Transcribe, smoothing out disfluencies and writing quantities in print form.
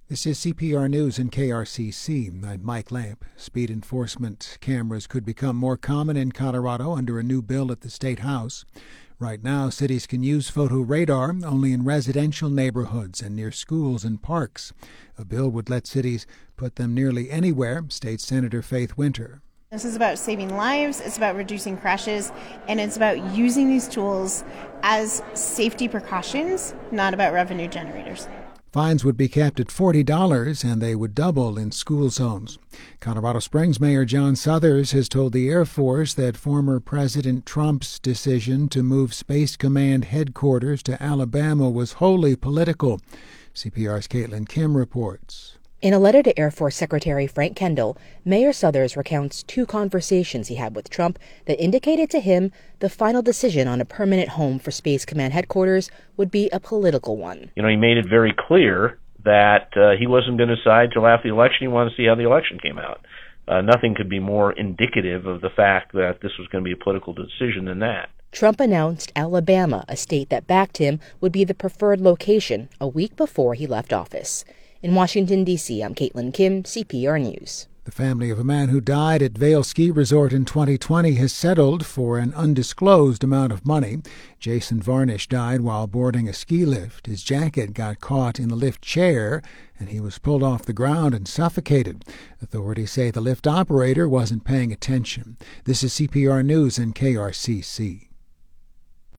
This is CPR News and KRCC. I'm Mike Lamp. Speed enforcement cameras could become more common in Colorado under a new bill at the State House. Right now, cities can use photo radar only in residential neighborhoods and near schools and parks. A bill would let cities put them nearly anywhere, State Senator Faith Winter. This is about saving lives, it's about reducing crashes, and it's about using these tools as safety precautions, not about revenue generators. Fines would be capped at $40, and they would double in school zones. Colorado Springs Mayor John Suthers has told the Air Force that former President Trump's decision to move Space Command headquarters to Alabama was wholly political. CPR's Caitlin Kim reports. In a letter to Air Force Secretary Frank Kendall, Mayor Suthers recounts two conversations he had with Trump that indicated to him the final decision on a permanent home for Space Command headquarters would be a political one. He made it very clear that he wasn't going to decide till after the election. He wanted to see how the election came out. Nothing could be more indicative of the fact that this was going to be a political decision than that. Trump announced Alabama, a state that backed him, would be the preferred location a week before he left office. In Washington, D.C., I'm Caitlin Kim, CPR News. The family of a man who died at Vail Ski Resort in 2020 has settled for an undisclosed amount of money. Jason Varnish died while boarding a ski lift. His jacket got caught in the lift chair, and he was pulled off the ground and suffocated. Authorities say the lift operator wasn't paying attention. This is CPR News and KRCC.